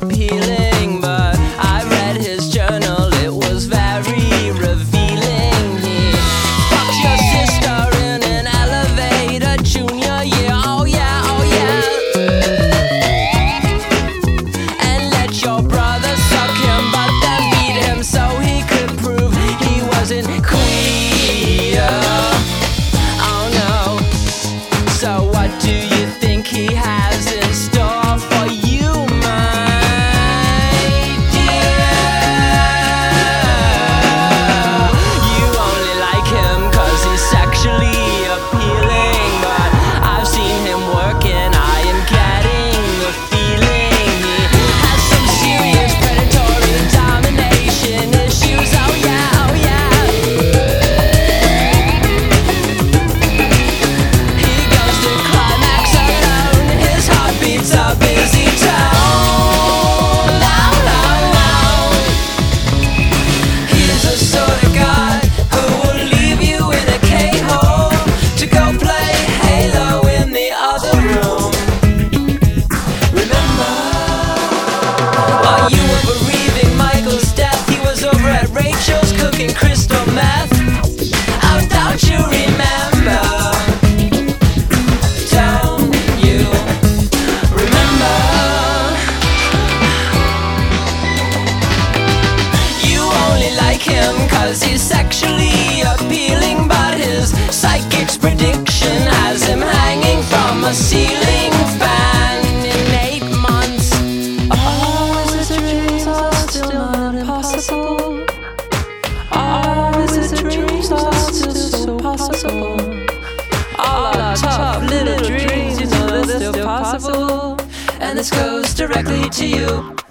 appealing, but I read his journal, it was very revealing. He fucked your sister in an elevator junior year, oh yeah, oh yeah. And let your brother suck him, but then beat him so he could prove he wasn't queer. Oh no. So what do you think he has in store for you, my dear? You only like him 'cause he's sexually appealing, but I've seen him working, I am getting the feeling he has some serious predatory domination issues, oh yeah, oh yeah. He goes to climax alone, his heart beats a busy tone. Loud, loud, loud. He's the sort of guy who will leave you in a K-hole to go play Halo in the other room. Remember, while you were bereaving Michael's death, he was over at Rachel's cooking crystal meth. Oh, don't you remember? Don't you remember? You only like him 'cause he's sexually appealing, but his psychic's prediction has him hanging from a ceiling fan in 8 months. Oh, is it dreams are still not impossible? Oh, is it dreams are still so possible? All our tough little dreams, you know they're still possible. And this goes directly to you.